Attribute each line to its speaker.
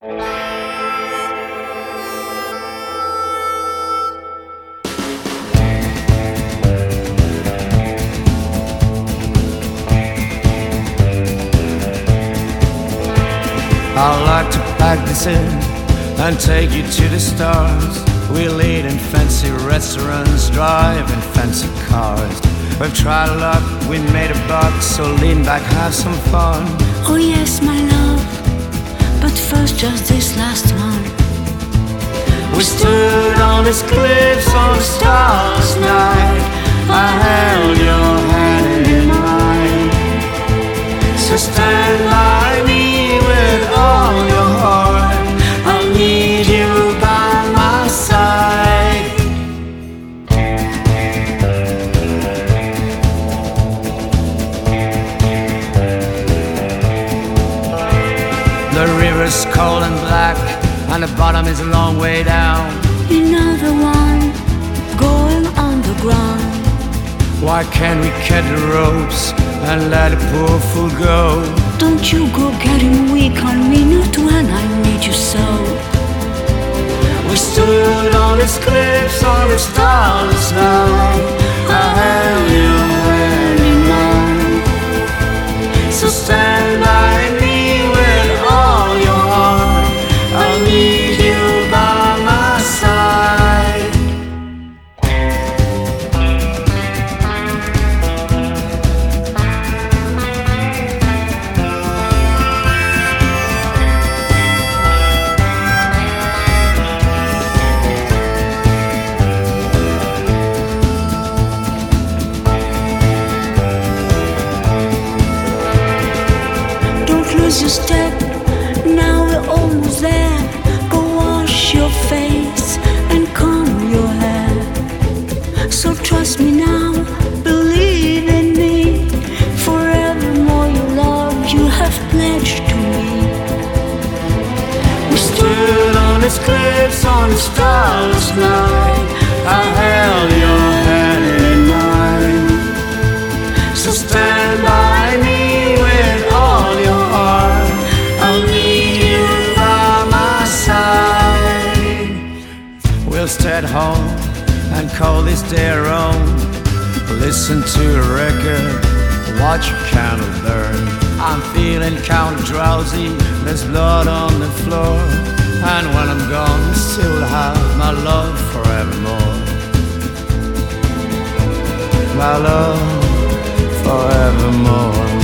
Speaker 1: I'd like to pack this in and take you to the stars. We'll eat in fancy restaurants, drive in fancy cars. We've tried a lot, we made a buck, so lean back, have some fun.
Speaker 2: Oh yes, my love, but first just this last one.
Speaker 1: We stood on these cliffs on a starless night. I held your hand in mine. So stand by me with all your heart. I need you by my side. The river's cold and black, and the bottom is a long way down.
Speaker 2: Another one going underground.
Speaker 1: Why can't we cut the ropes and let the poor fool go?
Speaker 2: Don't you go getting weak on me, not when I need you so.
Speaker 1: We stood on these cliffs on a starless night. I held your hand in mine. So stand by me with all your heart. I need you by my side.
Speaker 2: Don't lose your step, now we're almost there. Go wash your face and comb your hair. So trust me now, believe in me. Forevermore your love you have pledged to me.
Speaker 1: We stood on these cliffs on a starless night. I held your hand in mine. So stand by me with all your heart. I'll need you by my side. We'll stay at home and call this day our own. Listen to a record, watch a candle burn. I'm feeling kind of drowsy, there's blood on the floor. And when I'm gone, you still have my love forevermore. My love forevermore.